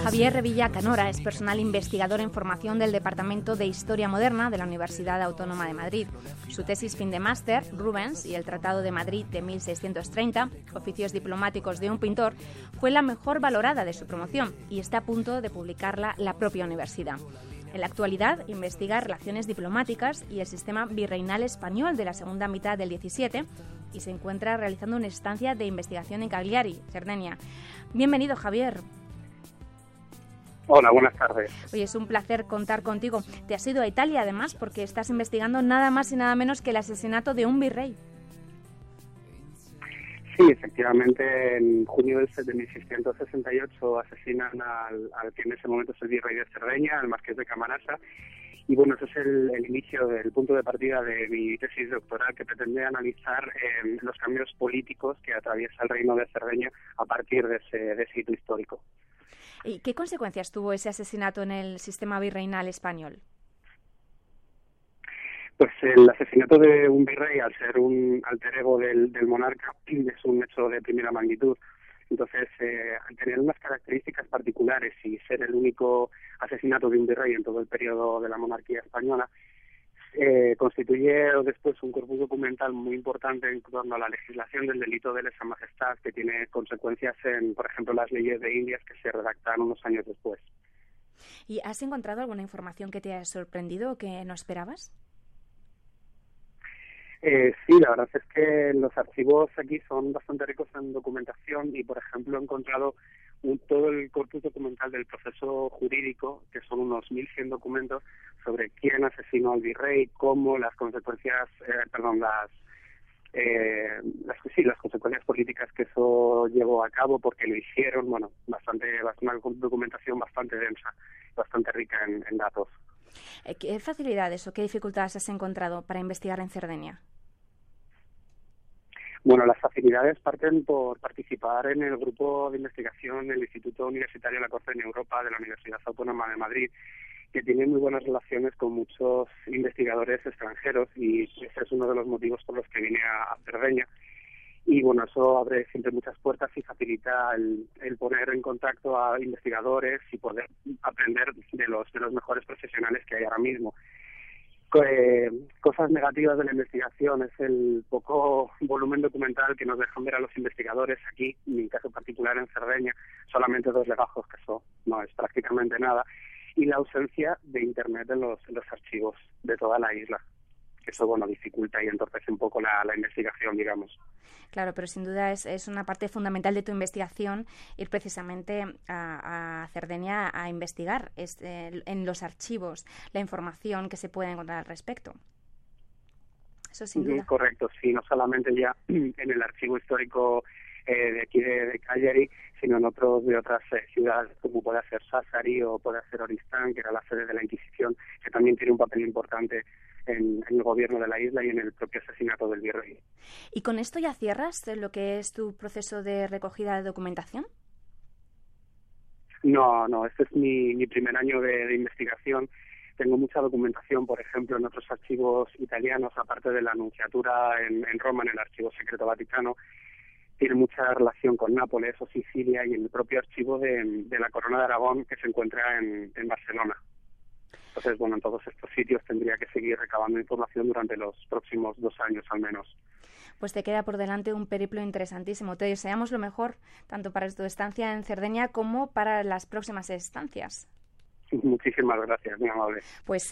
Javier Revilla Canora es personal investigador en formación del Departamento de Historia Moderna de la Universidad Autónoma de Madrid. Su tesis fin de máster, Rubens y el Tratado de Madrid de 1630, oficios diplomáticos de un pintor, fue la mejor valorada de su promoción y está a punto de publicarla la propia universidad. En la actualidad investiga relaciones diplomáticas y el sistema virreinal español de la segunda mitad del XVII y se encuentra realizando una estancia de investigación en Cagliari, Cerdeña. Bienvenido, Javier. Hola, buenas tardes. Oye, es un placer contar contigo. Te has ido a Italia, además, porque estás investigando nada más y nada menos que el asesinato de un virrey. Sí, efectivamente, en junio de 1668 asesinan al que en ese momento es el virrey de Cerdeña, el marqués de Camarasa. Y bueno, ese es el inicio del punto de partida de mi tesis doctoral, que pretende analizar los cambios políticos que atraviesa el reino de Cerdeña a partir de ese hito histórico. ¿Y qué consecuencias tuvo ese asesinato en el sistema virreinal español? Pues el asesinato de un virrey, al ser un alter ego del monarca, es un hecho de primera magnitud. Entonces, al tener unas características particulares y ser el único asesinato de un virrey en todo el periodo de la monarquía española, constituye después un corpus documental muy importante en torno a la legislación del delito de lesa majestad, que tiene consecuencias en, por ejemplo, las leyes de Indias que se redactaron unos años después. ¿Y has encontrado alguna información que te haya sorprendido o que no esperabas? Sí, la verdad es que los archivos aquí son bastante ricos en documentación y, por ejemplo, he encontrado todo el corpus documental del proceso jurídico, que son unos 1.100 documentos sobre quién asesinó al virrey, cómo las consecuencias, las consecuencias políticas que eso llevó a cabo, porque lo hicieron, bueno, una documentación bastante densa, bastante rica en datos. ¿Qué facilidades o qué dificultades has encontrado para investigar en Cerdeña? Bueno, las facilidades parten por participar en el grupo de investigación del Instituto Universitario de la Corte en Europa de la Universidad Autónoma de Madrid, que tiene muy buenas relaciones con muchos investigadores extranjeros y ese es uno de los motivos por los que vine a Cerdeña. Y bueno, eso abre siempre muchas puertas y facilita el poner en contacto a investigadores y poder aprender de los mejores profesionales que hay ahora mismo. Cosas negativas de la investigación es el poco volumen documental que nos dejan ver a los investigadores aquí, en mi caso particular en Cerdeña, solamente 2 legajos, que eso no es prácticamente nada, y la ausencia de internet en los archivos de toda la isla. Eso, bueno, dificulta y entorpece un poco la investigación, digamos. Claro, pero sin duda es una parte fundamental de tu investigación ir precisamente a Cerdeña a investigar en los archivos la información que se puede encontrar al respecto. Eso sin duda. Correcto, sí, no solamente ya en el archivo histórico de aquí de Cagliari, sino en otros de otras ciudades, como puede ser Sassari o puede ser Oristán, que era la sede de la Inquisición, que también tiene un papel importante en el gobierno de la isla y en el propio asesinato del virrey. ¿Y con esto ya cierras lo que es tu proceso de recogida de documentación? No, este es mi primer año de investigación. Tengo mucha documentación, por ejemplo, en otros archivos italianos, aparte de la Nunciatura en Roma, en el Archivo Secreto Vaticano. Tiene mucha relación con Nápoles o Sicilia y en el propio archivo de la Corona de Aragón, que se encuentra en Barcelona. Entonces, bueno, en todos estos sitios tendría que seguir recabando información durante los próximos 2 años al menos. Pues te queda por delante un periplo interesantísimo. Te deseamos lo mejor, tanto para tu estancia en Cerdeña como para las próximas estancias. Muchísimas gracias, muy amable. Pues